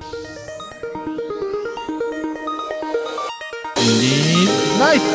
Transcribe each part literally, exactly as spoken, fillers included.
インディーナイト。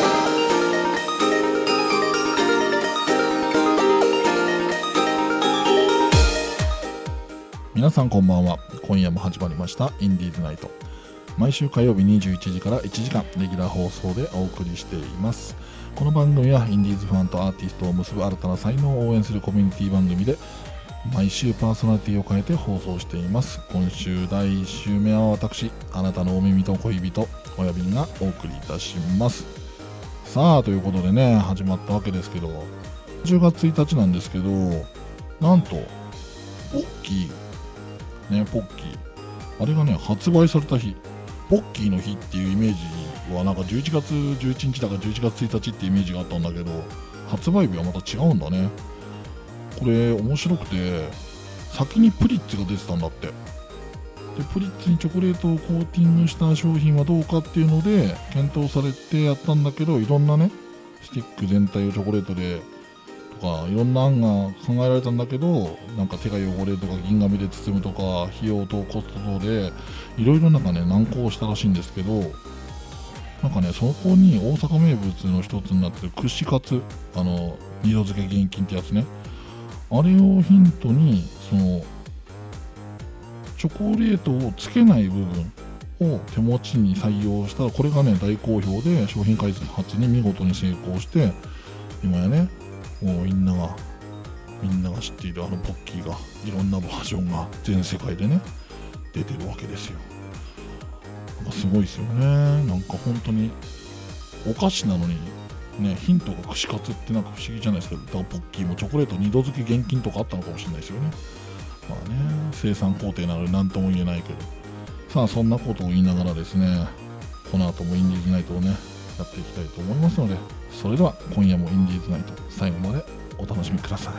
皆さんこんばんは。今夜も始まりましたインディーズナイト。毎週火曜日にじゅういちじからいちじかんレギュラー放送でお送りしています。この番組はインディーズファンとアーティストを結ぶ新たな才能を応援するコミュニティ番組で、毎週パーソナリティを変えて放送しています。今週だいいっ週目は私、あなたのお耳と恋人親瓶がお送りいたします。さあということでね、始まったわけですけど、じゅうがつついたちなんですけど、なんとポッキーね、ポッキーあれがね発売された日、ポッキーの日っていうイメージはなんかじゅういちがつじゅういちにちだかじゅういちがつついたちってイメージがあったんだけど、発売日はまた違うんだね。これ面白くて、先にプリッツが出てたんだって。でプリッツにチョコレートをコーティングした商品はどうかっていうので検討されてやったんだけど、いろんなねスティック全体をチョコレートでとかいろんな案が考えられたんだけど、なんか手が汚れるとか銀紙で包むとか費用とコスト等でいろいろなんかね難航したらしいんですけど、なんかねそこに大阪名物の一つになってる串カツ、あの二度漬け現金ってやつね、あれをヒントにそのチョコレートをつけない部分を手持ちに採用したら、これがね大好評で商品開発に見事に成功して、今やねもうみんながみんなが知っているあのポッキーがいろんなバージョンが全世界でね出てるわけですよ。なんかすごいですよね。なんか本当にお菓子なのにね、ヒントが串カツってなんか不思議じゃないですか。だからポッキーもチョコレート二度漬け現金とかあったのかもしれないですよね。まあね、生産工程なので何とも言えないけど、さあそんなことを言いながらですね、この後もインディーズナイトをねやっていきたいと思いますので、それでは今夜もインディーズナイト最後までお楽しみください。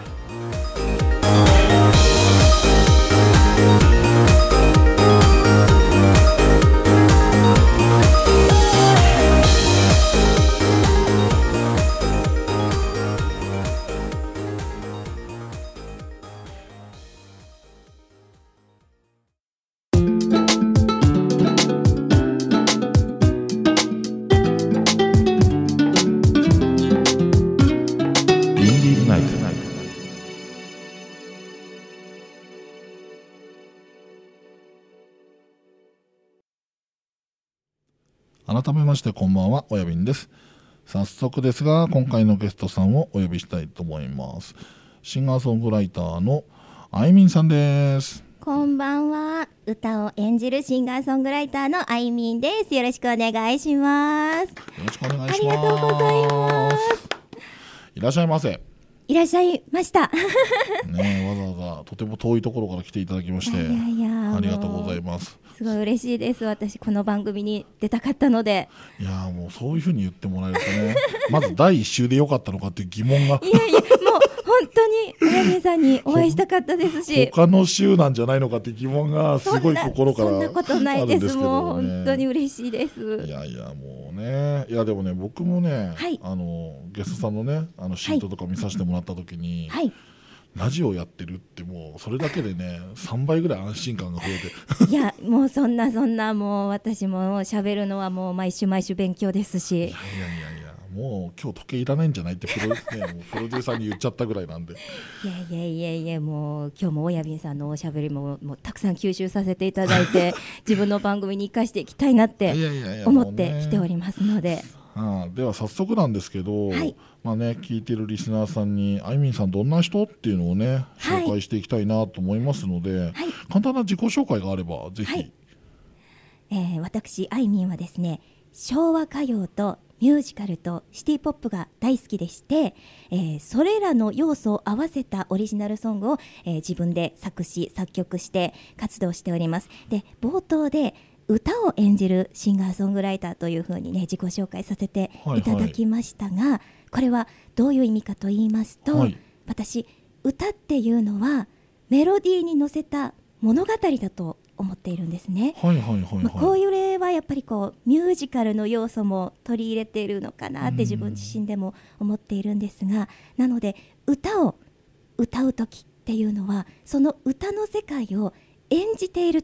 改めましてこんばんは、親瓶です。早速ですが今回のゲストさんをお呼びしたいと思います。シンガーソングライターのあいみんさんです。 こんばんは。歌を演じるシンガーソングライターのあいみんです。よろしくお願いします。よろしくお願いします。 ありがとうございます。 いらっしゃいませ。 いらっしゃいましたね、わざわざとても遠いところから来ていただきましていやいやありがとうございます。 すごい嬉しいです。私この番組に出たかったので。 いやもうそういう風に言ってもらえるとねまずだいいっ週でよかったのかっていう疑問がいやいやもう本当に親父さんにお会いしたかったですし他の週なんじゃないのかっていう疑問がすごい心からあるんですけどね。 そんなことないです。もう本当に嬉しいです。 いやいやもうね、いやでもね僕もね、はい、あのゲストさんのねあのシートとか見させてもらった時に、はい、ラジオやってるってもうそれだけでねさんばいぐらい安心感が増えていやもうそんなそんなもう私も喋るのはもう毎週毎週勉強ですし、いやいやいやいやもう今日時計いらないんじゃないってプロ、ね、もうプロデューサーに言っちゃったぐらいなんでいやいやいやいやもう今日も親瓶さんのおしゃべりももうたくさん吸収させていただいて自分の番組に生かしていきたいなって思ってきておりますので、 ああでは早速なんですけど、はい、まあね、聞いてるリスナーさんにあいみんさんどんな人っていうのをね紹介していきたいなと思いますので、はい、簡単な自己紹介があればぜひ、はい、 えー、私あいみんはですね昭和歌謡とミュージカルとシティポップが大好きでして、えー、それらの要素を合わせたオリジナルソングを、えー、自分で作詞作曲して活動しております。で冒頭で歌を演じるシンガーソングライターというふうにね自己紹介させていただきましたが、はいはい、これはどういう意味かと言いますと、はい、私歌っていうのはメロディーに乗せた物語だと思っているんですね。 はいはいはいはい、 まあ、こういう例はやっぱりこうミュージカルの要素も取り入れているのかなって自分自身でも思っているんですが、なので歌を歌う時っていうのはその歌の世界を演じていると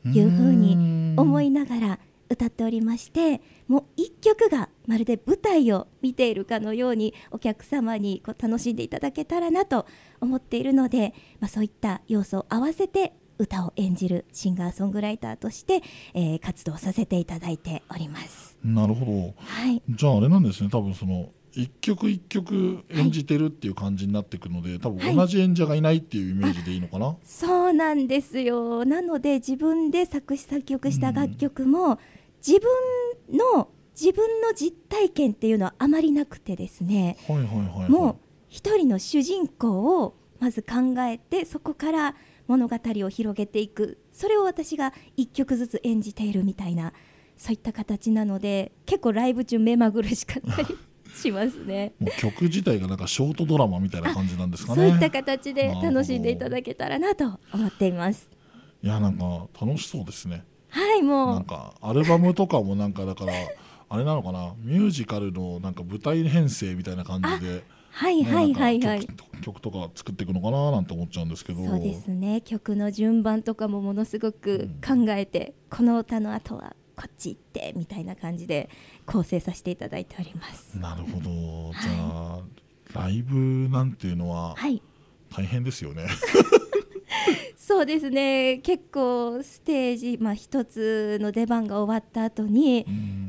いうふうに思いながら歌っておりまして、もう一曲がまるで舞台を見ているかのようにお客様にこう楽しんでいただけたらなと思っているので、まあ、そういった要素を合わせて歌を演じるシンガーソングライターとして、えー、活動させていただいております。 なるほど、 はい、 じゃああれなんですね、多分その一曲一曲演じてるっていう感じになっていくので、はい、多分同じ演者がいないっていうイメージでいいのかな、はい、 そうなんですよ。なので自分で作詞作曲した楽曲も、うん、自分の自分の実体験っていうのはあまりなくてですね、 はいはいはいはい、 もう一人の主人公をまず考えて、そこから物語を広げていく、それを私が一曲ずつ演じているみたいな、そういった形なので結構ライブ中目まぐるしかったりしますね。 もう曲自体がなんかショートドラマみたいな感じなんですかね。 そういった形で楽しんでいただけたらなと思っています。 いや、なんか楽しそうですね。 はい、もうなんかアルバムとかもなんかだからあれなのかな、ミュージカルのなんか舞台編成みたいな感じで、 はいはいはいはい、 曲, 曲とか作っていくのかななんて思っちゃうんですけど。 そうですね、曲の順番とかもものすごく考えて、うん、この歌の後はこっち行ってみたいな感じで構成させていただいております。 なるほど、じゃあ、はい、ライブなんていうのは大変ですよね、はいそうですね、結構ステージ、まあ、一つの出番が終わった後に、うん、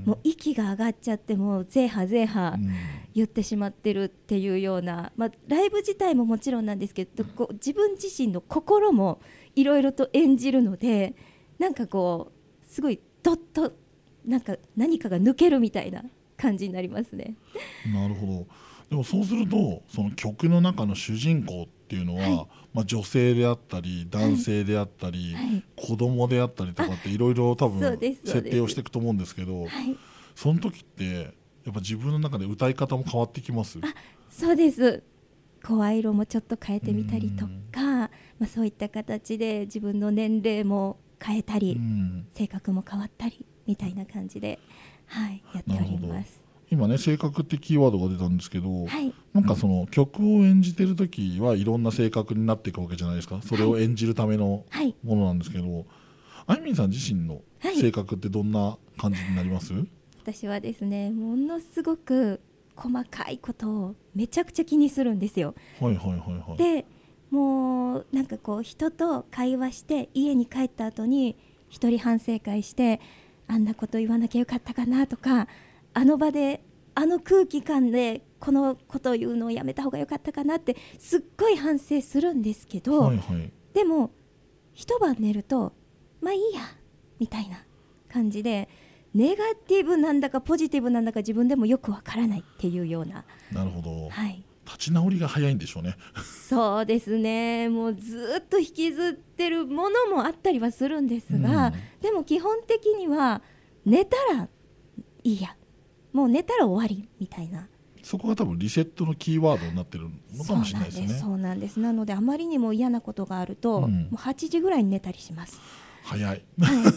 もう息が上がっちゃってもうゼーハゼーハ言ってしまってるっていうような、まあ、ライブ自体ももちろんなんですけど、こう自分自身の心もいろいろと演じるので、なんかこうすごいどっとなんか何かが抜けるみたいな感じになりますね。 なるほど。でもそうするとその曲の中の主人公っていうのは、はい、まあ、女性であったり男性であったり、はい、子供であったりとかっていろいろ多分設定をしていくと思うんですけど、 そ, はい、その時ってやっぱ自分の中で歌い方も変わってきます？ あ、そうです。声色もちょっと変えてみたりとか、まあ、そういった形で自分の年齢も変えたり、性格も変わったりみたいな感じで、はい、やっております。 今ね、性格ってキーワードが出たんですけど、 はい、 なんかその曲を演じてる時はいろんな性格になっていくわけじゃないですか。それを演じるためのものなんですけど、はい、あいみんさん自身の性格ってどんな感じになります？はい、 私はですね、ものすごく細かいことをめちゃくちゃ気にするんですよ。 はいはいはいはい。 でもうなんかこう人と会話して家に帰った後に一人反省会して、あんなこと言わなきゃよかったかなとか、あの場であの空気感でこのことを言うのをやめた方がよかったかなってすっごい反省するんですけど、 はいはい、 でも一晩寝るとまあいいやみたいな感じで、ネガティブなんだかポジティブなんだか自分でもよくわからないっていうような。 なるほど、 はい、 立ち直りが早いんでしょうね。 そうですね、もうずっと引きずってるものもあったりはするんですが、うん、でも基本的には寝たらいいや、もう寝たら終わりみたいな、 そこが多分リセットのキーワードになってるのかもしれないですね。 そうなんです。なのであまりにも嫌なことがあると、うん、もうはちじぐらいに寝たりします。 早い、はい、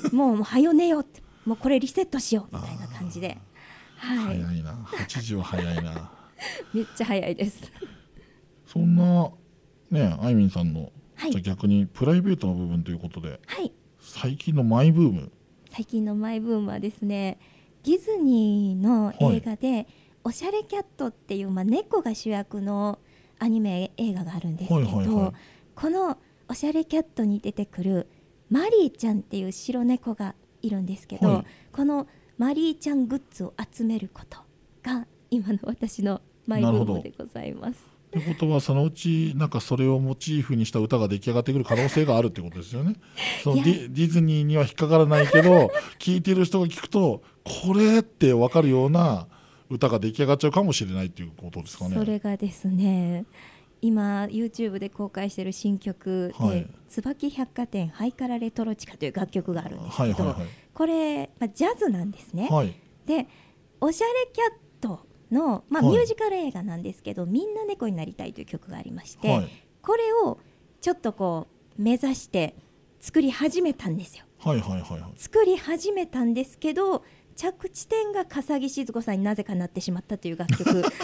もう早寝よって、もうこれリセットしようみたいな感じで、 はい、早いな、はちじは早いな。 めっちゃ早いです。 そんなね、あいみんさんの、はい、じゃ逆にプライベートの部分ということで、 はい、 最近のマイブーム。 最近のマイブームはですね、ディズニーの映画で、はい、おしゃれキャットっていう、まあ、猫が主役のアニメ映画があるんですけど、はいはいはい、このおしゃれキャットに出てくるマリーちゃんっていう白猫がいるんですけど、はい、このマリーちゃんグッズを集めることが今の私のマイブームでございます。 ということはそのうちなんかそれをモチーフにした歌が出来上がってくる可能性があるってことですよね。そのディ、ディズニーには引っかからないけど聞いてる人が聞くとこれって分かるような歌が出来上がっちゃうかもしれないっていうことですかね。 それがですね、今 YouTube で公開している新曲で、はい、椿百貨店ハイカラレトロチカという楽曲があるんですけど、はいはいはい、これ、まあ、ジャズなんですね、 はい、 でおしゃれキャットの、まあ、ミュージカル映画なんですけど、はい、みんな猫になりたいという曲がありまして、はい、これをちょっとこう目指して作り始めたんですよ、 はいはいはいはい、 作り始めたんですけど着地点が笠置シヅ子さんになぜかなってしまったという楽曲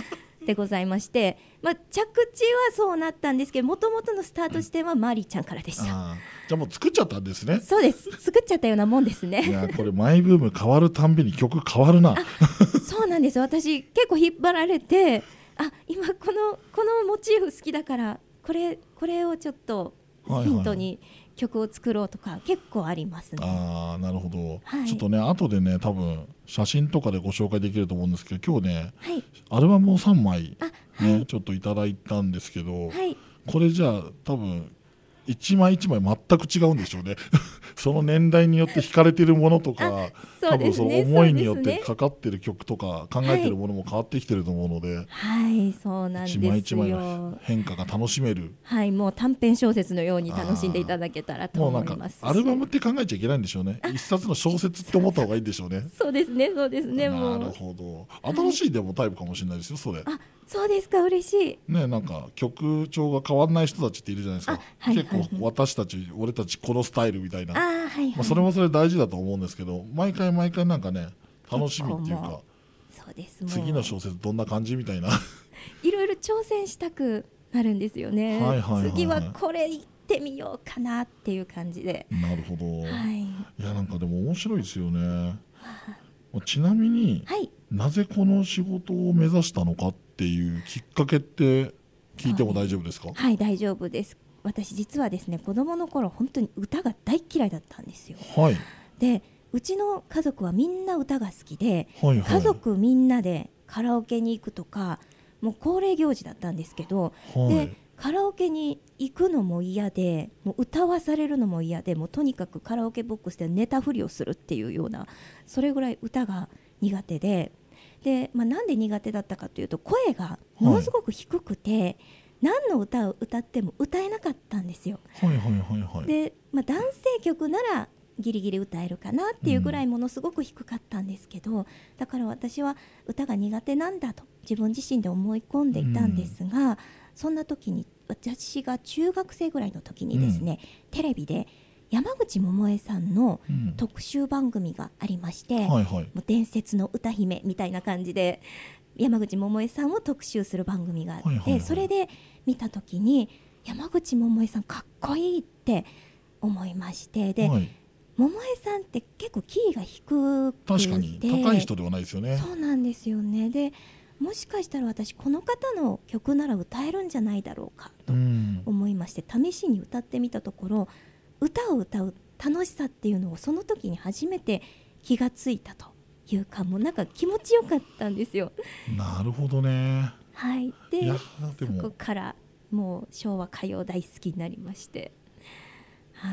でございまして、まあ、着地はそうなったんですけど、もともとのスタート地点はマリーちゃんからでした。 あじゃあもう作っちゃったんですね。 そうです、作っちゃったようなもんですね。 いやこれマイブーム変わるたんびに曲変わるな。 そうなんです。私結構引っ張られて、あ今このこのモチーフ好きだからこれこれをちょっとヒントに曲を作ろうとか結構ありますね。 ああなるほど、 はい、 ちょっとね後でね多分写真とかでご紹介できると思うんですけど、今日ね、 はい、 アルバムをさんまい、ねはい、ちょっといただいたんですけど、 はい、 これじゃあ多分一枚一枚全く違うんでしょうね。その年代によって弾かれているものとか、多分その思いによってかかってる曲とか考えてるものも変わってきてると思うので、 はい、はい、そうなんですよ。 一枚一枚の変化が楽しめる、 はい、もう短編小説のように楽しんでいただけたらと思います。もうなんかアルバムって考えちゃいけないんでしょうね。一冊の小説って思った方がいいんでしょうね。 そうですね、そうですね。もうなるほど。新しいでもタイプかもしれないですよ、それ。 あ、そうですか、嬉しい。 ね、なんか曲調が変わらない人たちっているじゃないですか。はい、結構私たち、俺たちこのスタイルみたいな。あ、はいはい、まあそれもそれ大事だと思うんですけど、毎回毎回なんかね楽しみっていうか、 そうです、 次の小説どんな感じみたいな。 いろいろ挑戦したくなるんですよね。はいはいはいはい、次はこれ行ってみようかなっていう感じで。 なるほど。はい、いやなんかでも面白いですよね。ちなみに、はい、なぜこの仕事を目指したのかっていうきっかけって聞いても大丈夫ですか？ はい、はい、大丈夫です。私実はですね、子供の頃本当に歌が大嫌いだったんですよ。はい、でうちの家族はみんな歌が好きで、はいはい、家族みんなでカラオケに行くとかもう恒例行事だったんですけど、はい、でカラオケに行くのも嫌で、もう歌わされるのも嫌で、もうとにかくカラオケボックスで寝たふりをするっていうような、それぐらい歌が苦手で、で、まあ、なんで苦手だったかというと声がものすごく低くて、はい、何の歌を歌っても歌えなかったんですよ。はいはいはいはい、で、まあ、男性曲ならギリギリ歌えるかなっていうぐらいものすごく低かったんですけど、うん、だから私は歌が苦手なんだと自分自身で思い込んでいたんですが、うん、そんな時に私が中学生ぐらいの時にですね、うん、テレビで山口百恵さんの特集番組がありまして、うんはいはい、もう伝説の歌姫みたいな感じで山口百恵さんを特集する番組があって、はいはいはい、それで見た時に山口百恵さんかっこいいって思いまして、で、はい、百恵さんって結構キーが低くて、 確かに高い人ではないですよね。 そうなんですよね。でもしかしたら私この方の曲なら歌えるんじゃないだろうかと思いまして、試しに歌ってみたところ、歌を歌う楽しさっていうのをその時に初めて気がついたというか、もうなんか気持ちよかったんですよ。 なるほどね。 はい、でそこからもう昭和歌謡大好きになりまして、はい、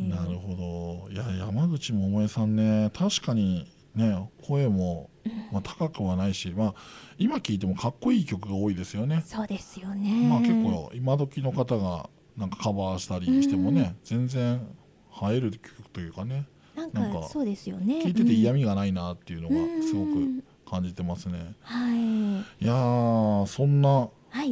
なるほど。いや山口百恵さんね、確かにね声も、まあ、高くはないし、まあ、今聴いてもかっこいい曲が多いですよね。 そうですよね。 まあ、結構今時の方がなんかカバーしたりしてもね、うん、全然映える曲というかね、 なんかそうですよね。 聴いてて嫌味がないなっていうのがすごく感じてますね。はい、いやーそんな、はい、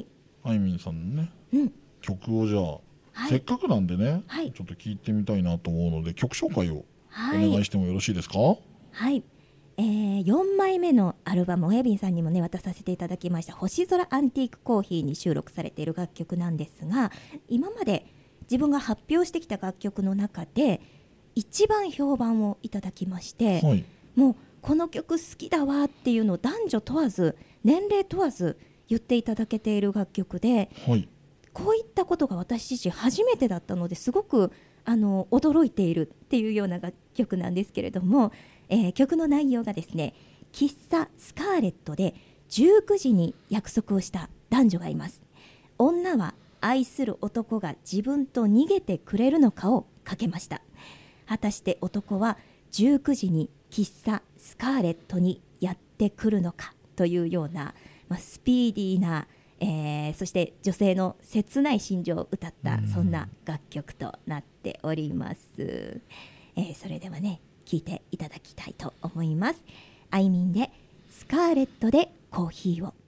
あいみんさんのね、うん、曲をじゃあ、はい、せっかくなんでね、はい、ちょっと聴いてみたいなと思うので曲紹介をお願いしてもよろしいですか？はい、 はい、えー、よんまいめのアルバムをエビンさんにもね渡させていただきました星空アンティークコーヒーに収録されている楽曲なんですが、今まで自分が発表してきた楽曲の中で一番評判をいただきまして、はい、もうこの曲好きだわっていうのを男女問わず年齢問わず言っていただけている楽曲で、はい、こういったことが私自身初めてだったのですごくあの驚いているっていうような楽曲なんですけれども、えー、曲の内容がですね、喫茶スカーレットでじゅうくじに約束をした男女がいます。女は愛する男が自分と逃げてくれるのかをかけました。果たして男はじゅうくじに喫茶スカーレットにやってくるのかというような、まあ、スピーディーな、えー、そして女性の切ない心情を歌ったそんな楽曲となっております。えー、それではね聴いていただきたいと思います。あいみんでスカーレットでコーヒーを。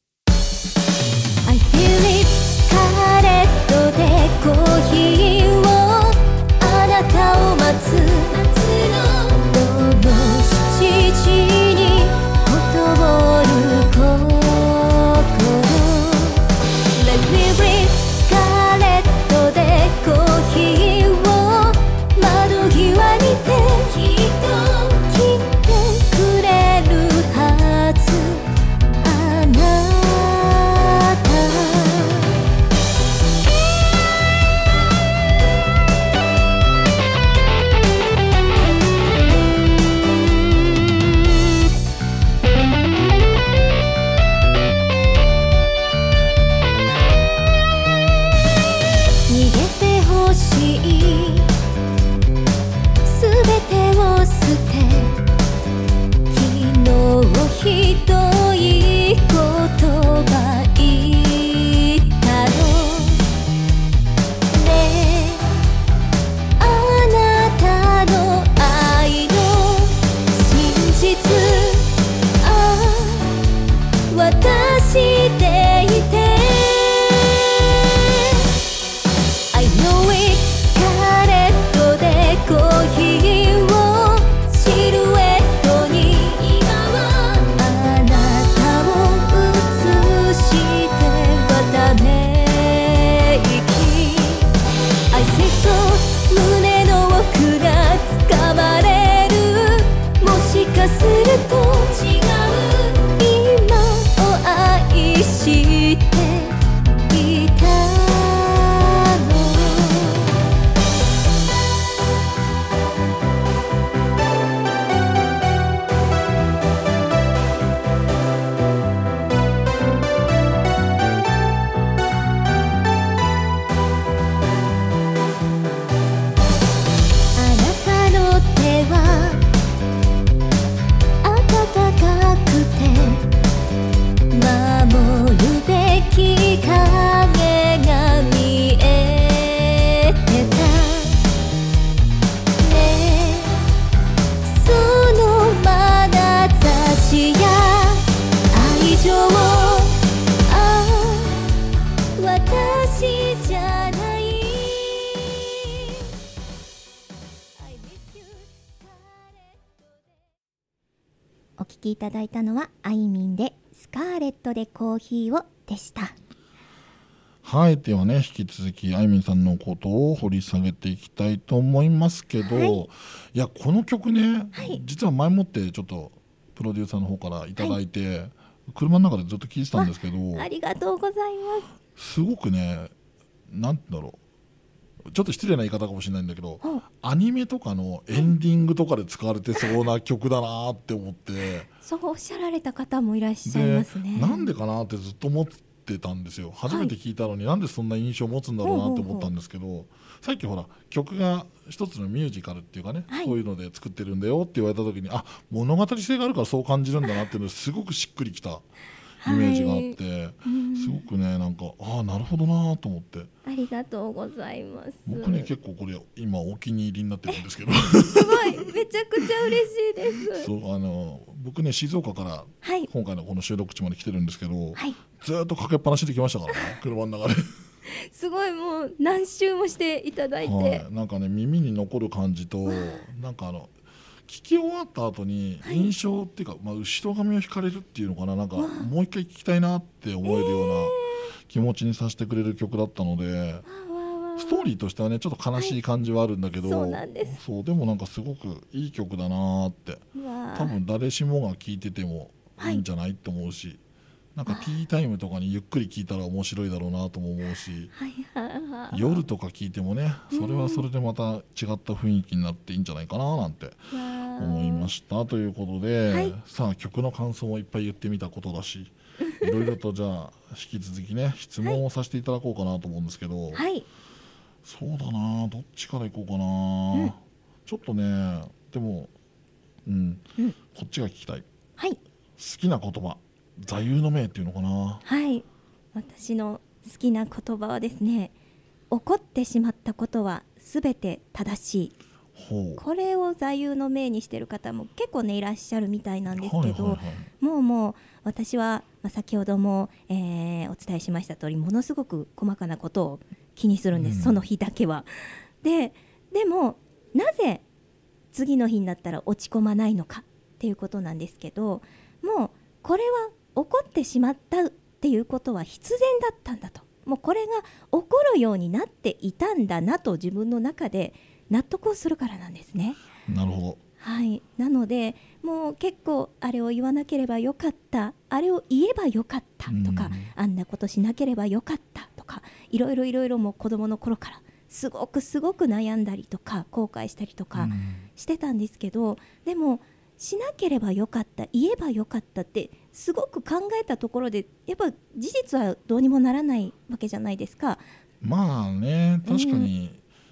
I feel it スカーレットでコーヒーを、あなたを待つ夏の午後しちじにほとぼる心しいすべてを捨て昨日ひどい言葉言ったのねえあなたの愛の真実ああ私でいてI know it スカーレットでコーヒーをシルエットに今はあなたを映してはため息 I say so 胸の奥が掴まれるもしかすると違う今を愛していたお聴きいただいたのはあいみんでスカーレットでコーヒーをでした。 はい、ではね引き続きあいみんさんのことを掘り下げていきたいと思いますけど、はい、いやこの曲ね、はい、実は前もってちょっとプロデューサーの方からいただいて、はい、車の中でずっと聴いてたんですけどあ, ありがとうございます。 すごくねなんだろうちょっと失礼な言い方かもしれないんだけど、アニメとかのエンディングとかで使われてそうな曲だなって思ってそうおっしゃられた方もいらっしゃいますね。 なんでかなってずっと思ってたんですよ。初めて聞いたのに、はい、なんでそんな印象を持つんだろうなって思ったんですけど、ほうほうほうさっきほら曲が一つのミュージカルっていうかね、はい、こういうので作ってるんだよって言われた時にあ物語性があるからそう感じるんだなっていうのすごくしっくりきたイメージがあって、はい、すごくねなんかああなるほどなと思って。 ありがとうございます。 僕ね結構これ今お気に入りになってるんですけどすごいめちゃくちゃ嬉しいですそうあの僕ね静岡から今回のこの収録地まで来てるんですけど、はい、ずっとかけっぱなしで来ましたからね車の中ですごいもう何周もしていただいて、 はい、なんかね耳に残る感じとなんかあの聞き終わった後に印象っていうか、はいまあ、後ろ髪を引かれるっていうのかななんかもう一回聞きたいなって思えるような気持ちにさせてくれる曲だったので、えー、ストーリーとしてはねちょっと悲しい感じはあるんだけど、はい、そうなんです。そうでもなんかすごくいい曲だなって多分誰しもが聴いててもいいんじゃないって思うし、はいなんかティータイムとかにゆっくり聴いたら面白いだろうなとも思うし、夜とか聴いてもねそれはそれでまた違った雰囲気になっていいんじゃないかななんて思いましたということで、はい、さあ曲の感想もいっぱい言ってみたことだしいろいろとじゃあ引き続きね質問をさせていただこうかなと思うんですけど、はい、そうだなどっちからいこうかな、うん、ちょっとねでも、うんうん、こっちが聞きたい、はい、好きな言葉座右の銘っていうのかな。 はい私の好きな言葉はですね起こってしまったことはすべて正しいほうこれを座右の銘にしている方も結構ねいらっしゃるみたいなんですけど、はいはいはい、もうもう私は、まあ、先ほども、えー、お伝えしました通りものすごく細かなことを気にするんです、うん、その日だけは。で、でもなぜ次の日になったら落ち込まないのかっていうことなんですけどもうこれは起こってしまったっていうことは必然だったんだともうこれが起こるようになっていたんだなと自分の中で納得をするからなんですね。 なるほど、 はい、なのでもう結構あれを言わなければよかったあれを言えばよかったとか、うん、あんなことしなければよかったとかいろいろいろいろもう子供の頃からすごくすごく悩んだりとか後悔したりとかしてたんですけど、うん、でもしなければよかった言えばよかったってすごく考えたところでやっぱ事実はどうにもならないわけじゃないですか。 まあね確かに、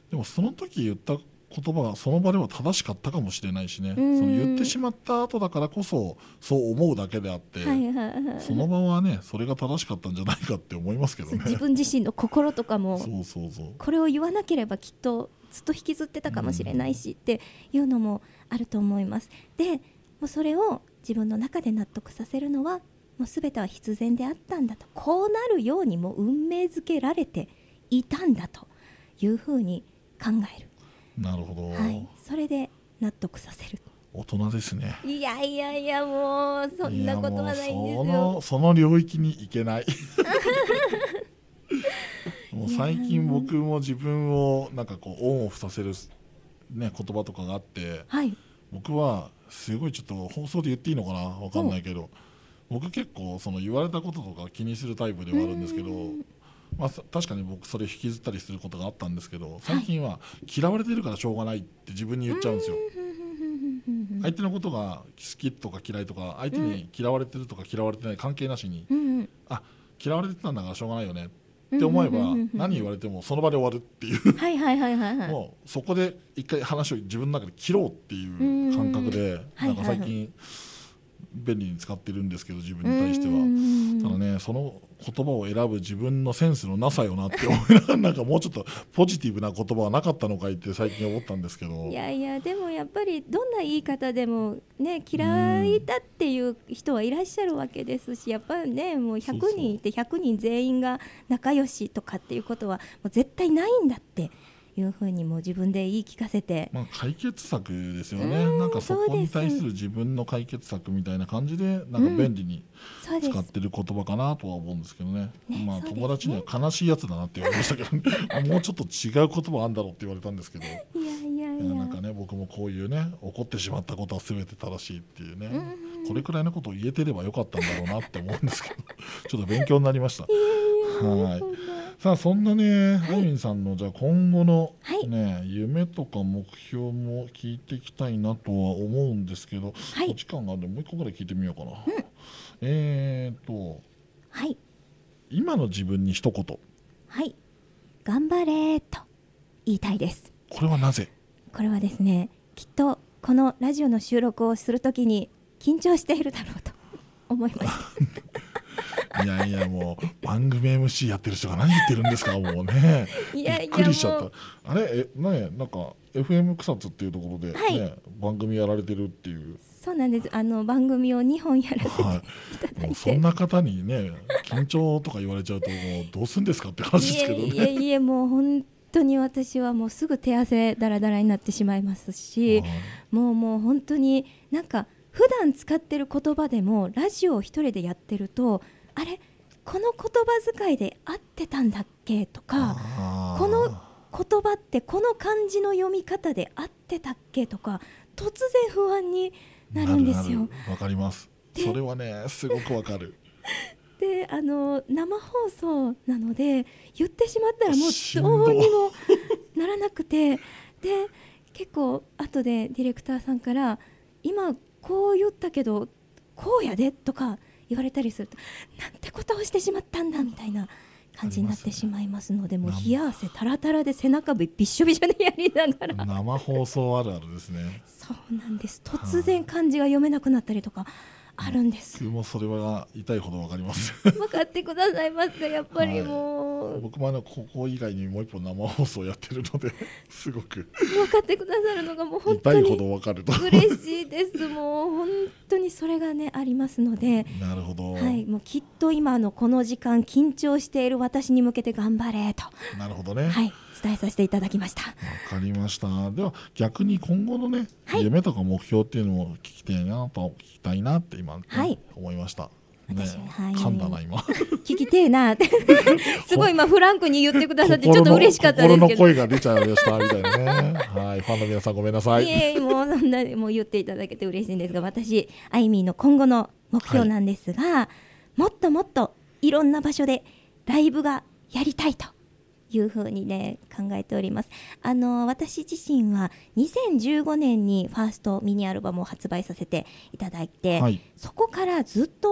でもその時言った言葉がその場では正しかったかもしれないしね、そうんの言ってしまった後だからこそそう思うだけであって、 はいはいはい、 その場はねそれが正しかったんじゃないかって思いますけどね。 自分自身の心とかもそうそうそう、 これを言わなければきっとずっと引きずってたかもしれないしっていうのもあると思います。でもうそれを自分の中で納得させるのはもう全ては必然であったんだと、こうなるようにも運命づけられていたんだというふうに考える。 なるほど、 はい、それで納得させる。 大人ですね。 いやいやいや、もうそんなことはないんですよ。 いやもうその、その領域に行けないもう最近僕も自分をなんかこうオンオフさせる、ね、言葉とかがあって、 はい、僕はすごいちょっと放送で言っていいのかなわかんないけど、僕結構その言われたこととか気にするタイプではあるんですけど、まあ、確かに僕それ引きずったりすることがあったんですけど、最近は嫌われてるからしょうがないって自分に言っちゃうんですよ。相手のことが好きとか嫌いとか、相手に嫌われてるとか嫌われてない関係なしに、あ、嫌われてたんだからしょうがないよねって思えば何言われてもその場で終わるっていうもうそこで一回話を自分の中で切ろうっていう感覚でなんか最近便利に使ってるんですけど、自分に対しては。ただね、その言葉を選ぶ自分のセンスのなさよなって思いながら、なんかもうちょっとポジティブな言葉はなかったのかいって最近思ったんですけど。 いやいや、でもやっぱりどんな言い方でもね、嫌いだっていう人はいらっしゃるわけですし、やっぱりね、もうひゃくにんいてひゃくにん全員が仲良しとかっていうことはもう絶対ないんだっていうふうにもう自分で言い聞かせて、 まあ、解決策ですよね。なんかそこに対する自分の解決策みたいな感じでなんか便利に使ってる言葉かなとは思うんですけどね。 ね、 まあ、友達には悲しいやつだなって言われましたけど、ね、もうちょっと違う言葉あんだろうって言われたんですけど、いやいやいや、 なんかね、僕もこういうね、怒ってしまったことは全て正しいっていうね、これくらいのことを言えてればよかったんだろうなって思うんですけどちょっと勉強になりました。はい、さあそんなね、あいみんさんのじゃあ今後の、ね、はい、夢とか目標も聞いていきたいなとは思うんですけど、はい、お時間があるのでもう一個ぐらい聞いてみようかな。うん、えーと、 はい、 今の自分に一言。 はい、頑張れと言いたいです。これはなぜ？ これはですね、きっとこのラジオの収録をするときに緊張しているだろうと思いましたいやいや、もう番組 エムシー やってる人が何言ってるんですか、もうね。 いやいや、びっくりしちゃった。あれ、え、ね、なんか エフエム 草津っていうところで、ね、はい、番組やられてるっていう。 そうなんです。あの番組をにほんやらせていただいて、はい、 そんな方にね、緊張とか言われちゃうともうどうするんですかって話ですけどね。 いえいえいえ、もう本当に私はもうすぐ手汗だらだらになってしまいますし、はい、もうもう本当になんか普段使ってる言葉でもラジオを一人でやってると、あれこの言葉遣いで合ってたんだっけとか、この言葉ってこの漢字の読み方で合ってたっけとか、突然不安になるんですよ。 わかります。それはね、すごくわかる。 で、あの生放送なので言ってしまったらもうどうにもならなくて、で結構後でディレクターさんから今こう言ったけどこうやでとか言われたりすると、なんてことをしてしまったんだみたいな感じになってしまいますので、もう冷や汗タラタラで背中びっしょびしょでやりながら生放送あるあるですね。 そうなんです。突然漢字が読めなくなったりとかあるんです。 僕もそれは痛いほど分かります分かってくださいますか。やっぱりもう、 はい、僕もあのここ以外にもう一本生放送やってるのですごく分かってくださるのがもう本当に痛いほど分かると嬉しいですもう本当にそれがねありますので。 なるほど、 はい、もうきっと今のこの時間緊張している私に向けて頑張れと。 なるほどね、 はい、伝えさせていただきました。 わかりました。では逆に今後のね、はい、夢とか目標っていうのを聞きたいなと聞きたいなって今、ね、はい、思いました。ね、はい、噛んだな今聞きてえなってすごい今フランクに言ってくださってちょっと嬉しかったですけど、 心の声が出ちゃいましたみたいなねはい、ファンの皆さんごめんなさい。 いえもうそんなもう言っていただけて嬉しいんですが、私あいみーの今後の目標なんですが、はい、もっともっといろんな場所でライブがやりたいというふうにね考えております。あの私自身はにせんじゅうごねんにファーストミニアルバムを発売させていただいて、はい、そこからずっと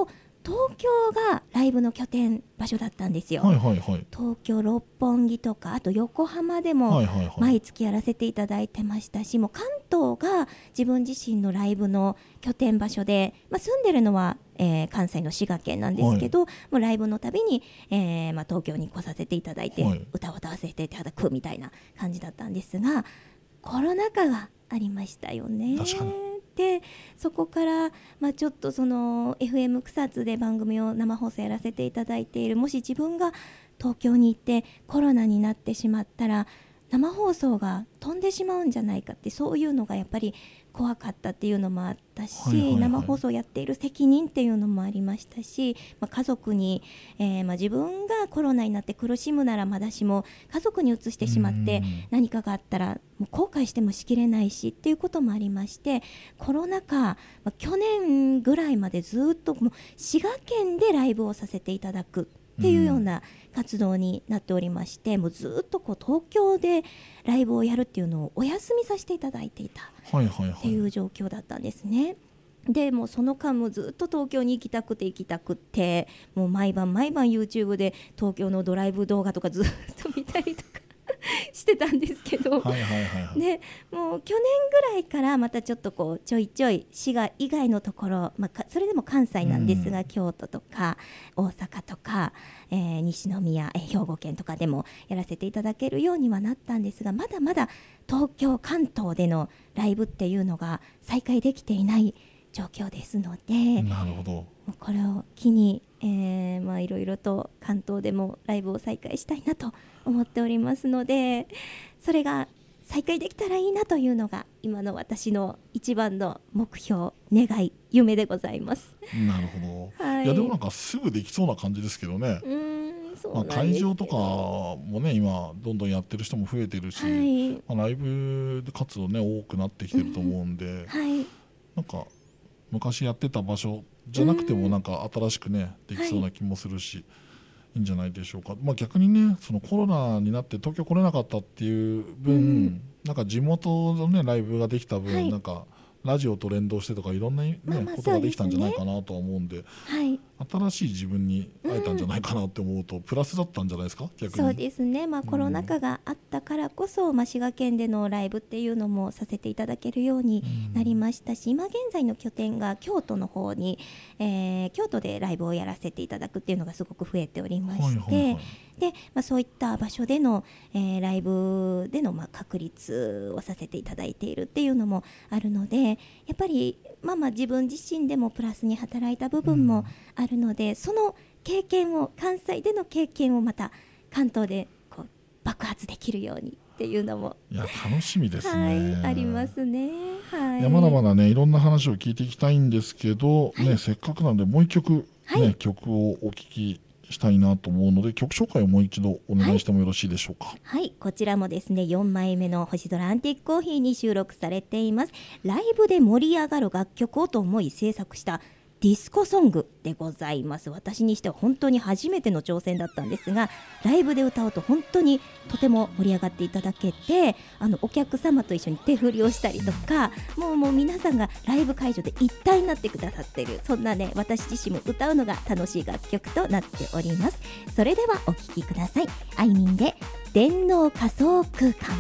東京がライブの拠点場所だったんですよ、 はいはいはい、 東京六本木とかあと横浜でも毎月やらせていただいてましたし、もう関東が自分自身のライブの拠点場所で、まあ、住んでるのは、えー、関西の滋賀県なんですけど、はい、もうライブのたびに、えーまあ、東京に来させていただいて、はい、歌を歌わせていただくみたいな感じだったんですが、コロナ禍がありましたよね。 確かに。 でそこから、まあ、ちょっとその エフエム 草津で番組を生放送やらせていただいている、もし自分が東京に行ってコロナになってしまったら生放送が飛んでしまうんじゃないかって、そういうのがやっぱり怖かったっていうのもあったし、はいはいはい、生放送やっている責任っていうのもありましたし、まあ、家族に、えーまあ、自分がコロナになって苦しむならまだしも家族にうつしてしまって何かがあったらもう後悔してもしきれないしっていうこともありまして、コロナ禍、まあ、去年ぐらいまでずっともう滋賀県でライブをさせていただくっていうような活動になっておりまして、もうずっとこう東京でライブをやるっていうのをお休みさせていただいていたっていう状況だったんですね。でもうその間もずっと東京に行きたくて行きたくて、もう毎晩毎晩 YouTube で東京のドライブ動画とかずっと見たりとかしてたんですけど、はいはいはいはい、でもう去年ぐらいからまたちょっとこうちょいちょい滋賀以外のところ、まあ、それでも関西なんですが、うん、京都とか大阪とか、えー、西宮、えー、兵庫県とかでもやらせていただけるようにはなったんですが、まだまだ東京関東でのライブっていうのが再開できていない状況ですので、 なるほど、 これを機に、えーまあ、いろいろと関東でもライブを再開したいなと思っておりますので、それが再開できたらいいなというのが今の私の一番の目標、願い、夢でございます。 なるほど、はい、いやでもなんかすぐできそうな感じですけどね。 うーん、そうなんですけど、 まあ、会場とかもね今どんどんやってる人も増えてるし、はい、まあ、ライブ活動ね多くなってきてると思うんで、うん、はい、なんか昔やってた場所じゃなくてもなんか新しくねできそうな気もするし、はい、いいんじゃないでしょうか。まあ、逆にねそのコロナになって東京来れなかったっていう分、うん、なんか地元のねライブができた分、はい、なんかラジオと連動してとかいろんな、ね、まあまあことができたんじゃないかなとは思うんで、はい、新しい自分に会えたんじゃないかなって思うと、うん、プラスだったんじゃないですか、逆に。 そうですね、まあ、コロナ禍があったからこそ、うん、まあ、滋賀県でのライブっていうのもさせていただけるようになりましたし、うん、今現在の拠点が京都の方に、えー、京都でライブをやらせていただくっていうのがすごく増えておりまして、はいはいはい、でまあ、そういった場所での、えー、ライブでのまあ確立をさせていただいているっていうのもあるので、やっぱりまあまあ自分自身でもプラスに働いた部分もあるので、うん、その経験を関西での経験をまた関東でこう爆発できるようにっていうのも、 いや楽しみですね、 はい、ありますね、はい、 いやまだまだねいろんな話を聞いていきたいんですけど、はい、ね、せっかくなのでもう一曲、ね、はい、曲をお聴きしたいなと思うので曲紹介をもう一度お願いしてもよろしいでしょうか。 はい、はい、こちらもですねよんまいめの星空アンティークコーヒーに収録されています。ライブで盛り上がる楽曲をと思い制作したディスコソングでございます。私にしては本当に初めての挑戦だったんですが、ライブで歌うと本当にとても盛り上がっていただけて、あのお客様と一緒に手振りをしたりとか、もうもう皆さんがライブ会場で一体になってくださっている、そんなね私自身も歌うのが楽しい楽曲となっております。それではお聴きください。あいみんで電脳仮想空間。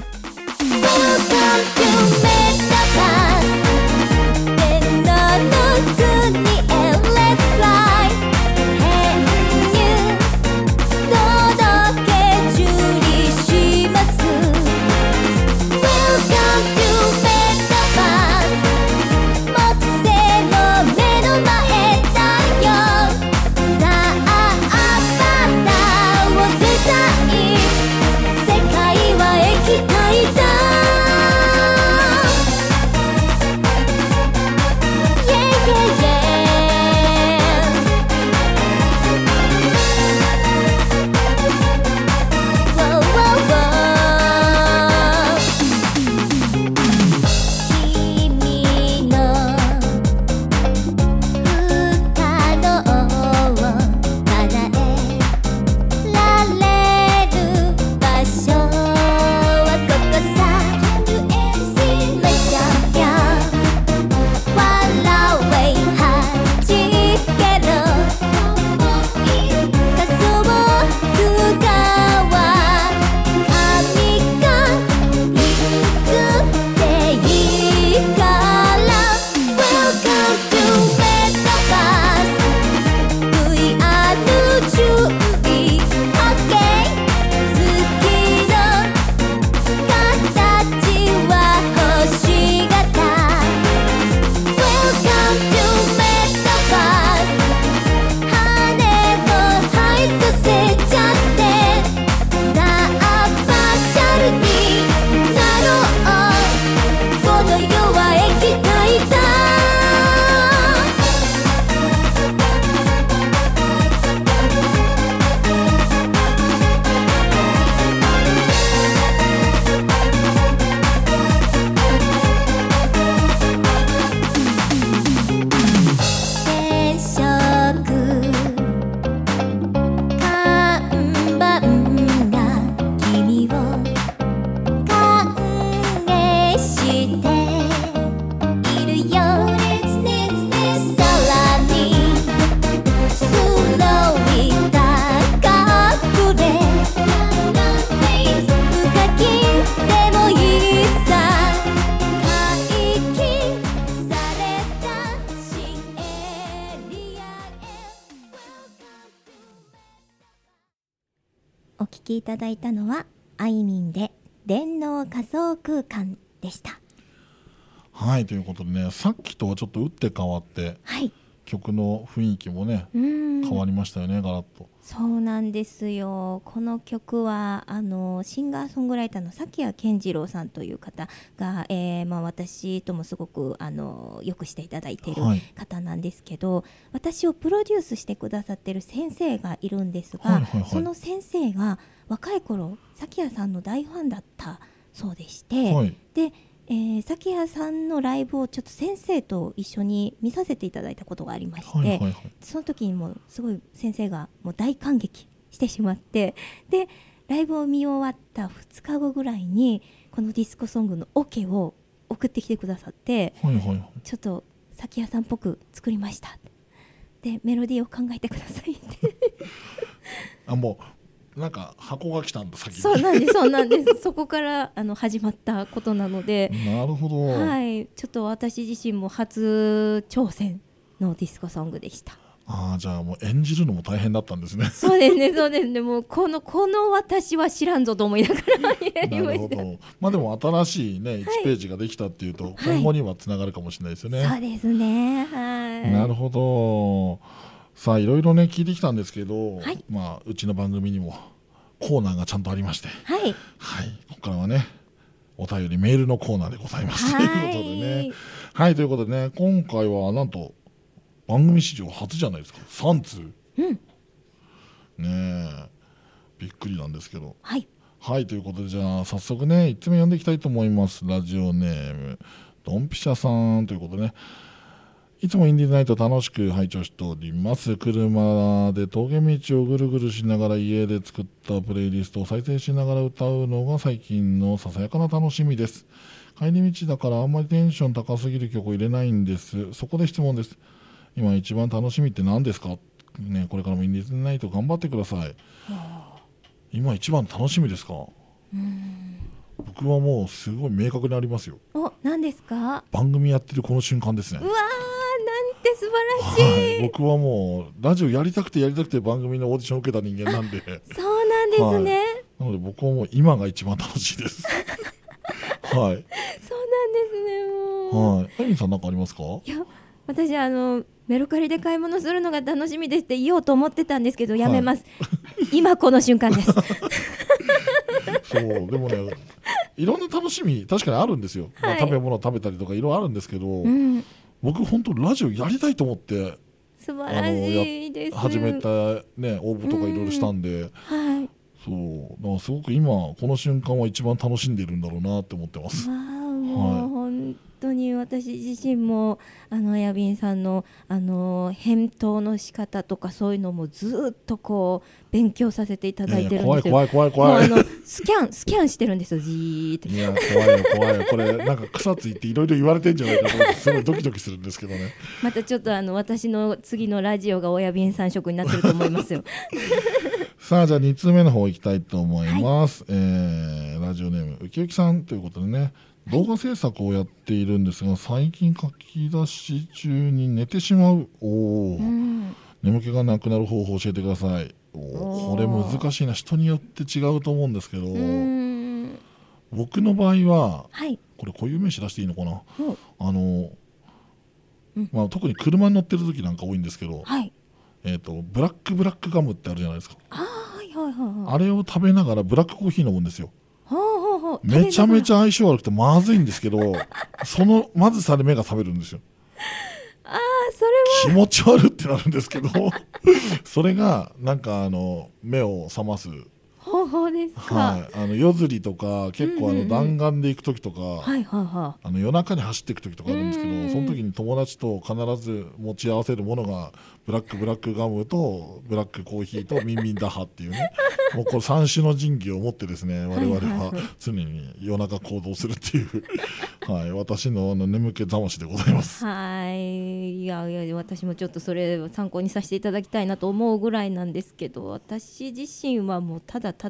世界は液体だ。 きいただいたのはあいみんで電脳仮想空間でした。 はい、ということでね、さっきとはちょっと打って変わって、 はい、 曲の雰囲気もね変わりましたよね、ガラッと。 そうなんですよ。この曲はあのシンガーソングライターの崎谷健次郎さんという方が、えーまあ、私ともすごくあのよくしていただいている方なんですけど、はい、私をプロデュースしてくださっている先生がいるんですが、はいはいはい、その先生が若い頃崎谷さんの大ファンだったそうでして、はい、でえー、崎谷さんのライブをちょっと先生と一緒に見させていただいたことがありまして、はいはいはい、その時にもすごい先生がもう大感激してしまって、でライブを見終わったふつかごぐらいにこのディスコソングのオケを送ってきてくださって、はいはいはい、ちょっと崎谷さんっぽく作りました、でメロディーを考えてくださいってあ、もうなんか箱が来たんだ先に。 そうなんです、そうなんです。そこからあの始まったことなので、 なるほど、 はい、ちょっと私自身も初挑戦のディスコソングでした。 ああ、じゃあもう演じるのも大変だったんですね。 そうですね、そうですね。もうこのこの私は知らんぞと思いながらやりました。なるほど。 まあでも新しいねいちページができたっていうと、はい、今後にはつながるかもしれないですよね。 そうですね。はい。 なるほど。さあいろいろね聞いてきたんですけど、 はい、 まあうちの番組にもコーナーがちゃんとありまして、 はい、 はい、ここからはねお便りメールのコーナーでございますということでね、はい、ということでね、今回はなんと番組史上初じゃないですか、さん通、 うん、 ねえびっくりなんですけど、 はい、 はい、ということでじゃあ早速ねいつつめ読んでいきたいと思います。ラジオネームドンピシャさんということでね、いつもインディーズナイト楽しく拝聴しております。車で峠道をぐるぐるしながら家で作ったプレイリストを再生しながら歌うのが最近のささやかな楽しみです。帰り道だからあんまりテンション高すぎる曲を入れないんです。そこで質問です。今一番楽しみって何ですか、ね、これからもインディーズナイト頑張ってください。今一番楽しみですか。 うーん、 僕はもうすごい明確にありますよ。 お、何ですか。 番組やってるこの瞬間ですね。 うわー、なんて素晴らしい、 はい、僕はもうラジオやりたくてやりたくて番組のオーディションを受けた人間なんでそうなんですね、はい、 なので僕はもう今が一番楽しいですはい、 そうなんですね。もう、 はい、あゆみさん何かありますか。 いや、私あのメルカリで買い物するのが楽しみですって言おうと思ってたんですけどやめます、はい、今この瞬間ですそうでもねいろんな楽しみ確かにあるんですよ、はい、まあ、食べ物食べたりとかいろいろあるんですけど、うん、僕本当ラジオやりたいと思って素晴らしいです。 始めた、ね、応募とかいろいろしたんで、うん、はい、そうだからすごく今この瞬間は一番楽しんでるんだろうなって思ってます。 わあ、もう本当に私自身もあのやびんさんのあの返答の仕方とかそういうのもずっとこう勉強させていただいてるんですよ。 怖い怖い怖い怖い。 もうあのスキャンスキャンしてるんですよ、じーって。 いや怖いよ怖いよ、これなんか草ついていろいろ言われてんじゃないかと思ってすごいドキドキするんですけどねまたちょっとあの私の次のラジオが親便三色になってると思いますよさあじゃあに通目の方行きたいと思います、はい、えー、ラジオネームうきうきさんということでね、動画制作をやっているんですが最近書き出し中に寝てしまう。お、うん、眠気がなくなる方法を教えてください。おこれ難しいな、人によって違うと思うんですけど、うん、僕の場合は、はい、これ固有名詞出していいのかな、うん、あの、うん、まあ、特に車に乗ってる時なんか多いんですけど、はい、えーと、ブラックブラックガムってあるじゃないですか。あ、はいはいはいはい、あれを食べながらブラックコーヒー飲むんですよ。めちゃめちゃ相性悪くてまずいんですけどそのまずさで目が覚めるんですよ。 あー、それは気持ち悪ってなるんですけどそれがなんかあの目を覚ます方法ですか。 はい、あの夜釣りとか結構あの弾丸で行く時とか、 はいはいはい、 あの夜中に走っていく時とかあるんですけど、その時に友達と必ず持ち合わせるものがブラックブラックガムとブラックコーヒーとミンミンダハっていうねもうこれ三種の神器を持ってですね我々は常に夜中行動するっていうはい、私のあの眠気覚ましでございます。 はい、いやいや私もちょっとそれを参考にさせていただきたいなと思うぐらいなんですけど、私自身はもうただただ